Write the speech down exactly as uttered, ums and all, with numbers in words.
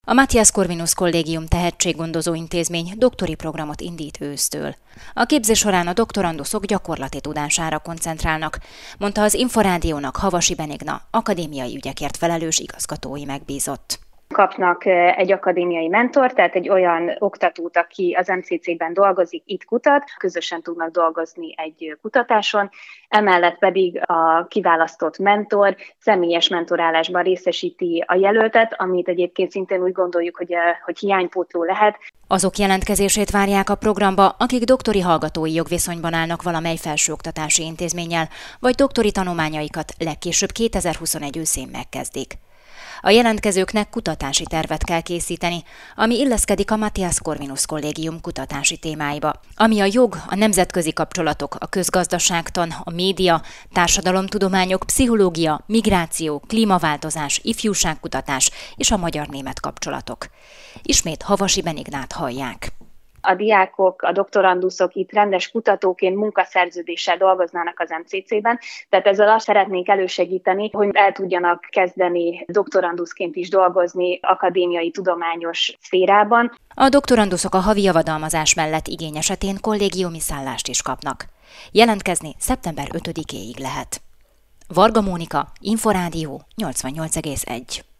A Matthias Corvinus Kollégium tehetséggondozó intézmény doktori programot indít ősztől. A képzés során a doktoranduszok gyakorlati tudására koncentrálnak, mondta az Inforádiónak Havasi Benigna, akadémiai ügyekért felelős igazgatói megbízott. Kapnak egy akadémiai mentort, tehát egy olyan oktatót, aki az em cé cé-ben dolgozik, itt kutat, közösen tudnak dolgozni egy kutatáson, emellett pedig a kiválasztott mentor személyes mentorálásban részesíti a jelöltet, amit egyébként szintén úgy gondoljuk, hogy, hogy hiánypótló lehet. Azok jelentkezését várják a programba, akik doktori hallgatói jogviszonyban állnak valamely felsőoktatási intézménnyel, vagy doktori tanulmányaikat legkésőbb kétezer-huszonegy őszén megkezdik. A jelentkezőknek kutatási tervet kell készíteni, ami illeszkedik a Matthias Corvinus Kollégium kutatási témáiba, ami a jog, a nemzetközi kapcsolatok, a közgazdaságtan, a média, társadalomtudományok, pszichológia, migráció, klímaváltozás, ifjúságkutatás és a magyar-német kapcsolatok. Ismét Havasi Benignát hallják. A diákok, a doktoranduszok itt rendes kutatóként munkaszerződéssel dolgoznának az em cé cé-ben, tehát ezzel azt szeretnénk elősegíteni, hogy el tudjanak kezdeni doktoranduszként is dolgozni akadémiai tudományos szférában. A doktoranduszok a havi javadalmazás mellett igény esetén kollégiumi szállást is kapnak. Jelentkezni szeptember ötödikéig lehet. Varga Mónika, Inforádió nyolcvannyolc egész egy.